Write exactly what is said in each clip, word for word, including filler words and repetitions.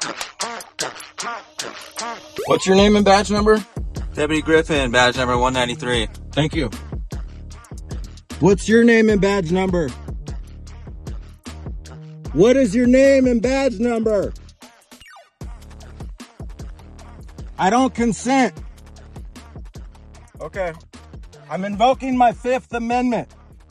What's your name and badge number? Deputy Griffin, badge number one ninety-three. Thank you. What's your name and badge number? What is your name and badge number? I don't consent. Okay. I'm invoking my Fifth Amendment.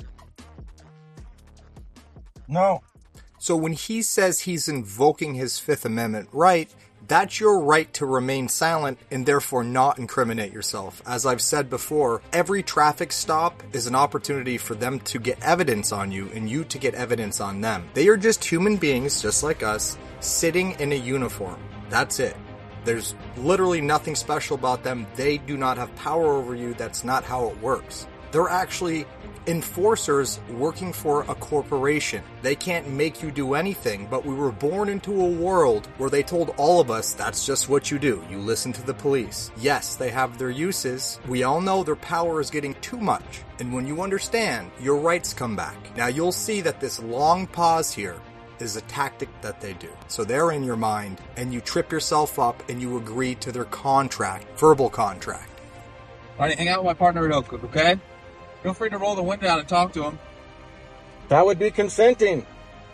No. So when he says he's invoking his Fifth Amendment right, that's your right to remain silent and therefore not incriminate yourself. As I've said before, every traffic stop is an opportunity for them to get evidence on you and you to get evidence on them. They are just human beings, just like us, sitting in a uniform. That's it. There's literally nothing special about them. They do not have power over you. That's not how it works. They're actually enforcers working for a corporation. They can't make you do anything, but we were born into a world where they told all of us that's just what you do. You listen to the police. Yes, they have their uses. We all know their power is getting too much. And when you understand, your rights come back. Now you'll see that this long pause here is a tactic that they do. So they're in your mind and you trip yourself up and you agree to their contract, verbal contract. All right, hang out with my partner at Oakwood, okay? Feel free to roll the window down and talk to him. That would be consenting.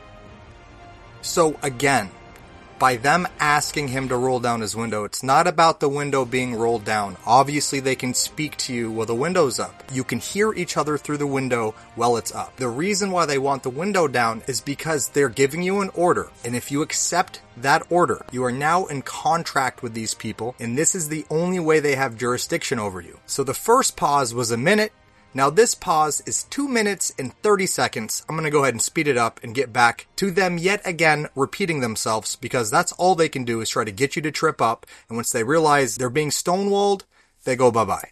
So again, by them asking him to roll down his window, it's not about the window being rolled down. Obviously, they can speak to you while the window's up. You can hear each other through the window while it's up. The reason why they want the window down is because they're giving you an order. And if you accept that order, you are now in contract with these people. And this is the only way they have jurisdiction over you. So the first pause was a minute. Now this pause is two minutes and thirty seconds. I'm going to go ahead and speed it up and get back to them yet again repeating themselves because that's all they can do is try to get you to trip up. And once they realize they're being stonewalled, they go bye-bye.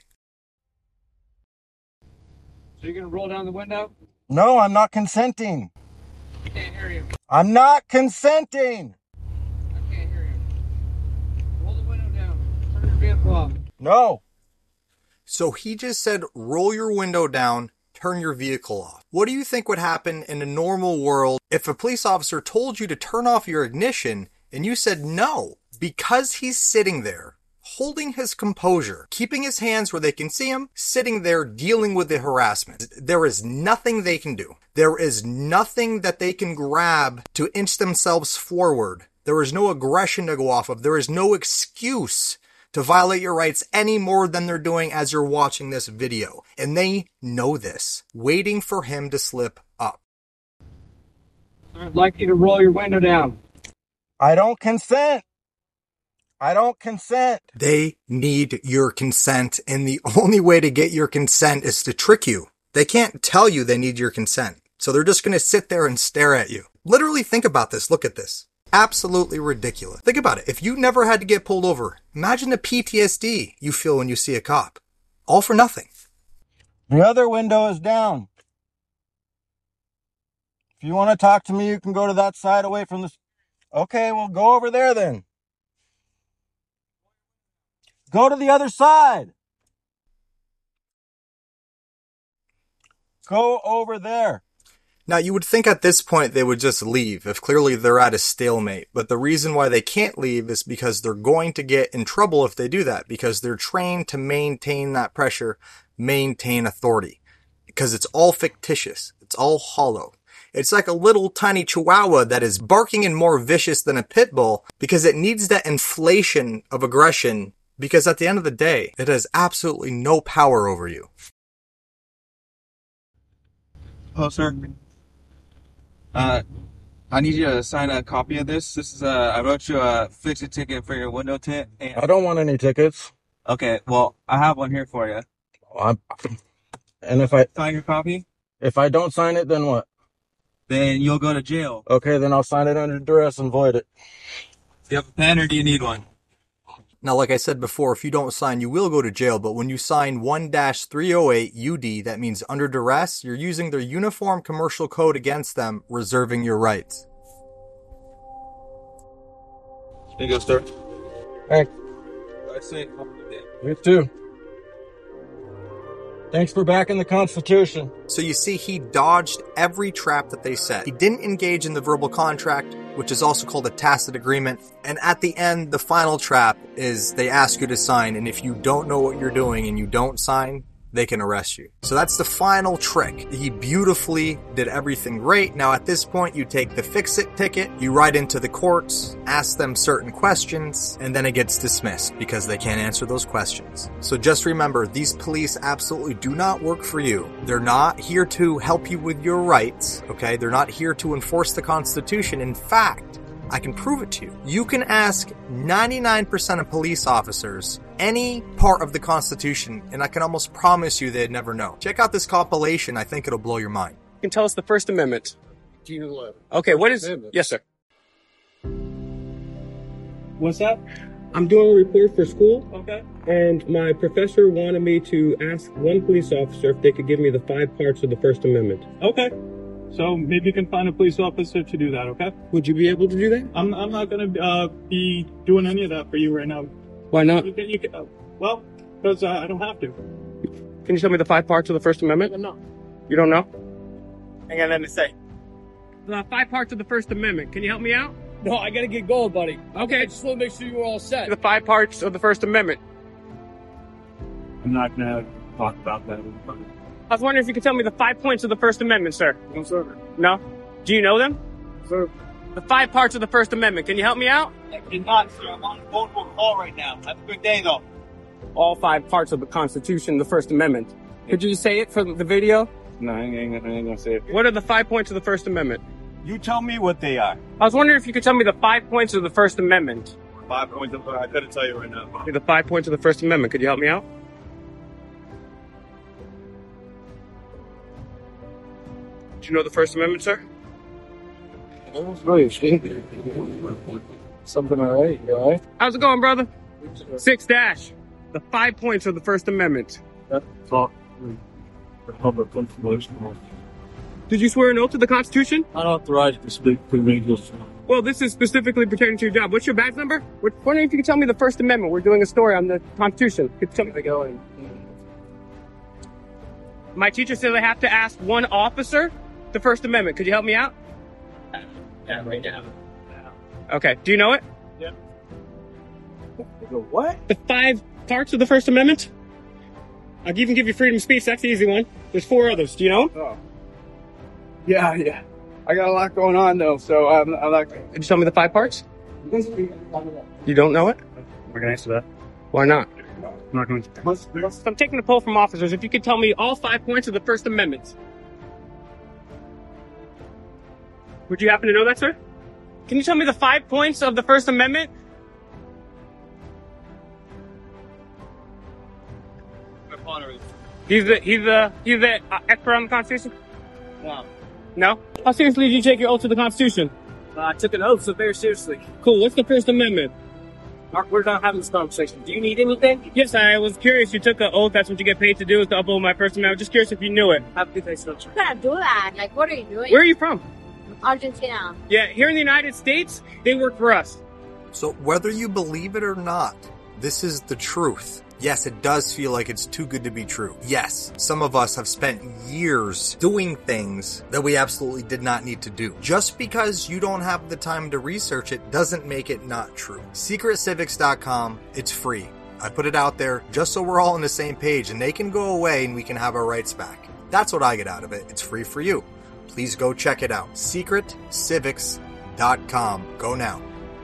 So you're going to roll down the window? No, I'm not consenting. I can't hear you. I'm not consenting. I can't hear you. Roll the window down. Turn your vehicle off. No. So he just said, roll your window down, turn your vehicle off. What do you think would happen in a normal world if a police officer told you to turn off your ignition and you said no? Because he's sitting there, holding his composure, keeping his hands where they can see him, sitting there dealing with the harassment. There is nothing they can do. There is nothing that they can grab to inch themselves forward. There is no aggression to go off of. There is no excuse to violate your rights any more than they're doing as you're watching this video. And they know this, waiting for him to slip up. I'd like you to roll your window down. I don't consent. I don't consent. They need your consent, and the only way to get your consent is to trick you. They can't tell you they need your consent, so they're just going to sit there and stare at you. Literally think about this. Look at this. Absolutely ridiculous. Think about it. If you never had to get pulled over, imagine the P T S D you feel when you see a cop. All for nothing. The other window is down. If you want to talk to me, you can go to that side away from this. Okay, well, go over there then. Go to the other side. Go over there. Now, you would think at this point they would just leave if clearly they're at a stalemate. But the reason why they can't leave is because they're going to get in trouble if they do that. Because they're trained to maintain that pressure, maintain authority. Because it's all fictitious. It's all hollow. It's like a little tiny chihuahua that is barking and more vicious than a pit bull because it needs that inflation of aggression. Because at the end of the day, it has absolutely no power over you. Hello, sir. Uh, I need you to sign a copy of this. This is, uh, I wrote you a fix-it ticket for your window tint. And... I don't want any tickets. Okay, well, I have one here for you. I'm... And if I... Sign your copy? If I don't sign it, then what? Then you'll go to jail. Okay, then I'll sign it under duress and void it. Do you have a pen or do you need one? Now, like I said before, if you don't sign, you will go to jail. But when you sign one dash three oh eight U D, that means under duress, you're using their uniform commercial code against them, reserving your rights. There you go, sir. Thanks. I say, You too. Thanks for backing the Constitution. So you see, he dodged every trap that they set. He didn't engage in the verbal contract. which is also called a tacit agreement. And at the end, the final trap is they ask you to sign, and if you don't know what you're doing and you don't sign, they can arrest you. So that's the final trick. He beautifully did everything right. Now at this point, you take the fix-it ticket, you write into the courts, ask them certain questions, and then it gets dismissed because they can't answer those questions. So just remember, these police absolutely do not work for you. They're not here to help you with your rights, okay? They're not here to enforce the Constitution. In fact, I can prove it to you. You can ask ninety-nine percent of police officers any part of the Constitution, and I can almost promise you they'd never know. Check out this compilation. I think it'll blow your mind. You can tell us the First Amendment. Okay, what is... Yes, sir. What's that? I'm doing a report for school, Okay. and my professor wanted me to ask one police officer if they could give me the five parts of the First Amendment. Okay. So maybe you can find a police officer to do that, okay? Would you be able to do that? I'm I'm not gonna uh, be doing any of that for you right now. Why not? You can, you can, uh, well, because uh, I don't have to. Can you tell me the five parts of the First Amendment? No. You don't know? I got nothing to say. The five parts of the First Amendment. Can you help me out? No, I gotta get going, buddy. Okay. I just want to make sure you're all set. The five parts of the First Amendment. I'm not gonna talk about that. I was wondering if you could tell me the five points of the First Amendment, sir. No, sir. No? Do you know them? Sir. The five parts of the First Amendment. Can you help me out? I cannot, sir. I'm on the phone to a call right now. Have a good day, though. All five parts of the Constitution, the First Amendment. Could you say it for the video? No, I ain't, I ain't gonna say it. What are the five points of the First Amendment? You tell me what they are. I was wondering if you could tell me the five points of the First Amendment. Five points. Of, I couldn't tell you right now. The five points of the First Amendment. Could you help me out? Do you know the First Amendment, sir? Something alright, you alright? How's it going, brother? Six dash. The five points of the First Amendment. Talk for public information. Did you swear an oath to the Constitution? Not authorized to speak to me. Well, this is specifically pertaining to your job. What's your badge number? We're wondering if you could tell me the First Amendment. We're doing a story on the Constitution. Could you tell me the going? My teacher said I have to ask one officer the First Amendment. Could you help me out? Yeah, right now. Okay. Do you know it? Yeah. What? The five parts of the First Amendment? I'll even give you freedom of speech. That's the easy one. There's four others. Do you know them? Oh. Yeah, yeah. I got a lot going on though, so I'm, I'm not. Could you tell me the five parts? You don't know it? We're gonna answer that. Why not? I'm not going to. So I'm taking a poll from officers. If you could tell me all five points of the First Amendment. Would you happen to know that, sir? Can you tell me the five points of the First Amendment? He's the he's the he's the uh, expert on the Constitution. No. No? How seriously did you take your oath to the Constitution? Uh, I took an oath, so very seriously. Cool. What's the First Amendment? Mark, we're not having this conversation. Do you need anything? Yes, I was curious. You took an oath. That's what you get paid to do, is to uphold my First Amendment. I was just curious if you knew it. Have a good day, sir. You can't do that. Like, what are you doing? Where are you from? Argentina. Yeah, here in the United States, they work for us. So whether you believe it or not, this is the truth. Yes, it does feel like it's too good to be true. Yes, some of us have spent years doing things that we absolutely did not need to do. Just because you don't have the time to research it doesn't make it not true. secret civics dot com, it's free. I put it out there just so we're all on the same page and they can go away and we can have our rights back. That's what I get out of it. It's free for you. Please go check it out. secret civics dot com. Go now.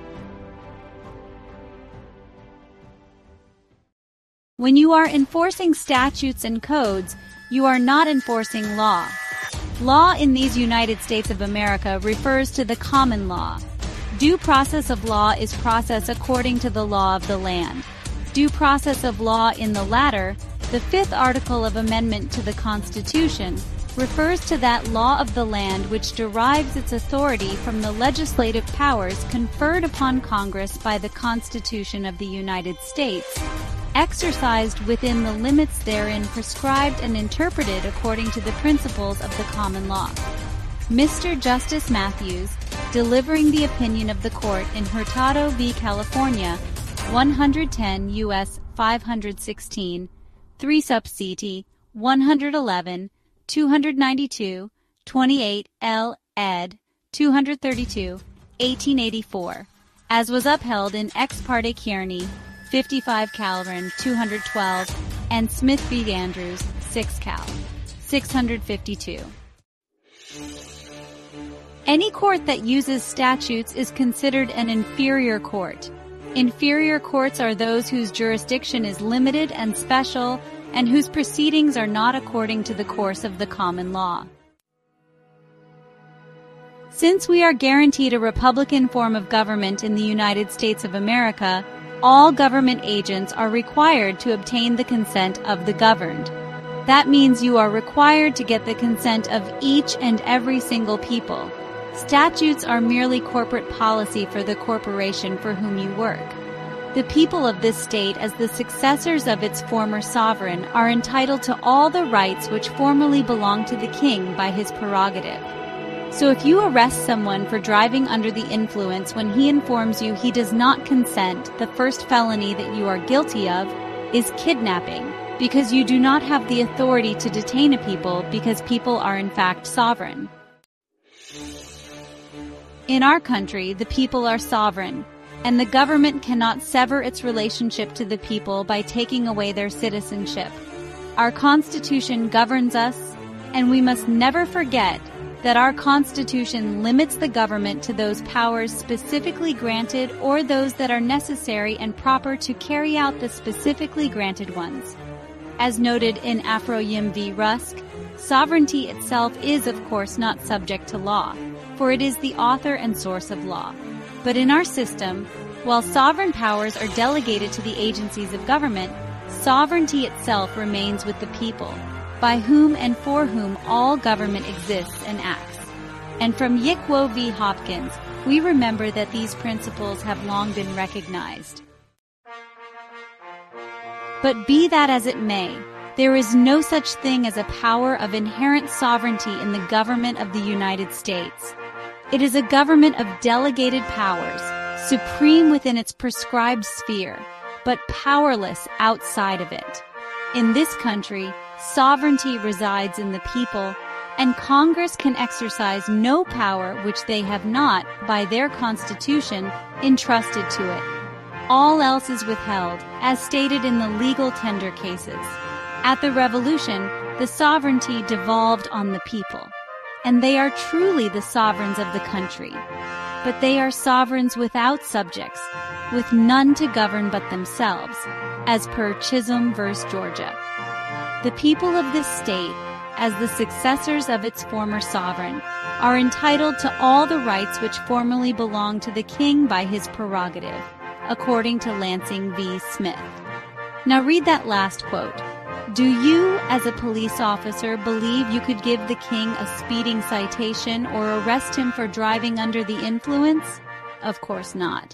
When you are enforcing statutes and codes, you are not enforcing law. Law in these United States of America refers to the common law. Due process of law is process according to the law of the land. Due process of law in the latter, the fifth article of amendment to the Constitution, refers to that law of the land which derives its authority from the legislative powers conferred upon Congress by the Constitution of the United States, exercised within the limits therein prescribed and interpreted according to the principles of the common law. Mister Justice Matthews, delivering the opinion of the court in Hurtado v. California, one ten U S five sixteen, three subseti, one eleven, two ninety-two, twenty-eight L ed. two thirty-two, eighteen eighty-four, as was upheld in Ex parte Kearney, fifty-five Calhoun, two hundred twelve, and Smith v. Andrews, six Cal, six hundred fifty-two. Any court that uses statutes is considered an inferior court. Inferior courts are those whose jurisdiction is limited and special, and whose proceedings are not according to the course of the common law. Since we are guaranteed a republican form of government in the United States of America, all government agents are required to obtain the consent of the governed. That means you are required to get the consent of each and every single people. Statutes are merely corporate policy for the corporation for whom you work. The people of this state, as the successors of its former sovereign, are entitled to all the rights which formerly belonged to the king by his prerogative. So if you arrest someone for driving under the influence when he informs you he does not consent, the first felony that you are guilty of is kidnapping, because you do not have the authority to detain a people because people are in fact sovereign. In our country, the people are sovereign, and the government cannot sever its relationship to the people by taking away their citizenship. Our Constitution governs us, and we must never forget that our Constitution limits the government to those powers specifically granted or those that are necessary and proper to carry out the specifically granted ones. As noted in Afroyim v. Rusk, sovereignty itself is, of course, not subject to law, for it is the author and source of law. But in our system, while sovereign powers are delegated to the agencies of government, sovereignty itself remains with the people, by whom and for whom all government exists and acts. And from Yickwo v. Hopkins, we remember that these principles have long been recognized. But be that as it may, there is no such thing as a power of inherent sovereignty in the government of the United States. It is a government of delegated powers, supreme within its prescribed sphere, but powerless outside of it. In this country, sovereignty resides in the people, and Congress can exercise no power which they have not, by their Constitution, entrusted to it. All else is withheld, as stated in the legal tender cases. At the Revolution, the sovereignty devolved on the people, and they are truly the sovereigns of the country. But they are sovereigns without subjects, with none to govern but themselves, as per Chisholm v. Georgia. The people of this state, as the successors of its former sovereign, are entitled to all the rights which formerly belonged to the king by his prerogative, according to Lansing v. Smith. Now read that last quote. Do you, as a police officer, believe you could give the king a speeding citation or arrest him for driving under the influence? Of course not.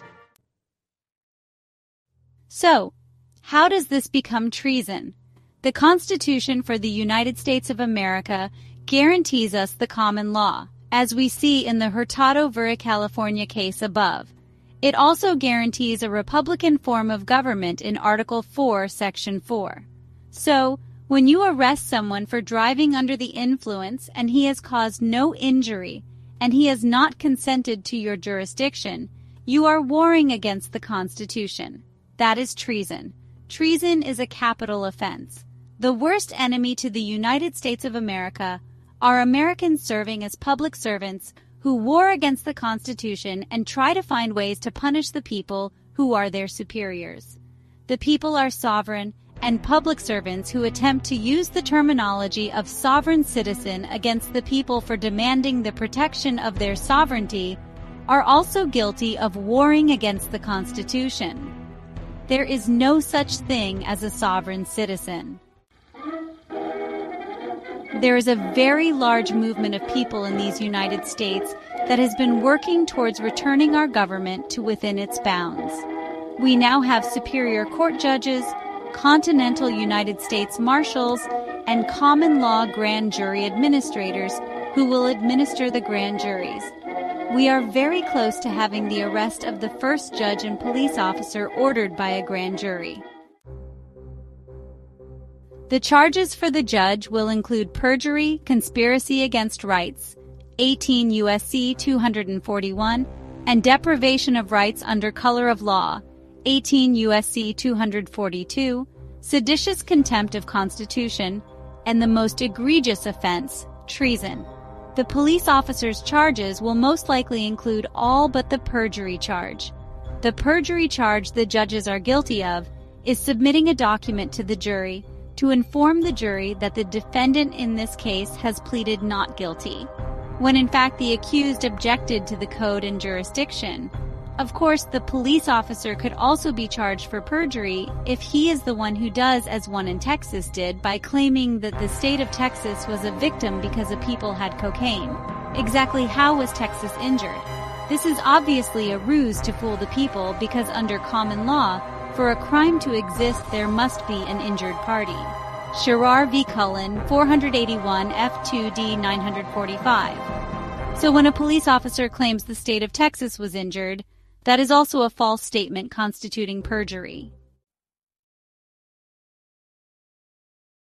So, how does this become treason? The Constitution for the United States of America guarantees us the common law, as we see in the Hurtado v. California case above. It also guarantees a republican form of government in Article four, Section four. So, when you arrest someone for driving under the influence and he has caused no injury and he has not consented to your jurisdiction, you are warring against the Constitution. That is treason. Treason is a capital offense. The worst enemy to the United States of America are Americans serving as public servants who war against the Constitution and try to find ways to punish the people who are their superiors. The people are sovereign, and public servants who attempt to use the terminology of sovereign citizen against the people for demanding the protection of their sovereignty are also guilty of warring against the Constitution. There is no such thing as a sovereign citizen. There is a very large movement of people in these United States that has been working towards returning our government to within its bounds. We now have superior court judges, continental United States marshals, and common law grand jury administrators who will administer the grand juries. We are very close to having the arrest of the first judge and police officer ordered by a grand jury. The charges for the judge will include perjury, conspiracy against rights, eighteen U S C two forty-one, and deprivation of rights under color of law, eighteen U S C two forty-two, seditious contempt of Constitution, and the most egregious offense, treason. The police officer's charges will most likely include all but the perjury charge. The perjury charge the judges are guilty of is submitting a document to the jury to inform the jury that the defendant in this case has pleaded not guilty, when in fact the accused objected to the code and jurisdiction. Of course, the police officer could also be charged for perjury if he is the one who does as one in Texas did by claiming that the state of Texas was a victim because the people had cocaine. Exactly how was Texas injured? This is obviously a ruse to fool the people because under common law, for a crime to exist there must be an injured party. Sherrar v. Cullen, four eighty-one F two D nine forty-five. So when a police officer claims the state of Texas was injured, that is also a false statement constituting perjury.